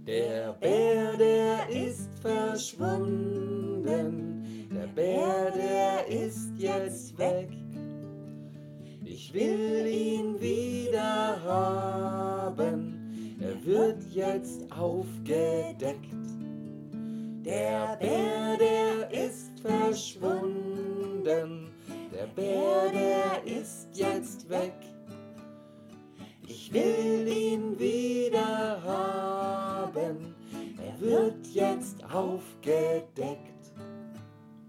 Der Bär, der ist verschwunden. Der Bär, der ist jetzt weg. Ich will ihn wieder haben. Er wird jetzt aufgedeckt. Der Bär, der ist verschwunden. Der Bär, der ist jetzt weg. Ich will ihn wieder haben. Er wird jetzt aufgedeckt.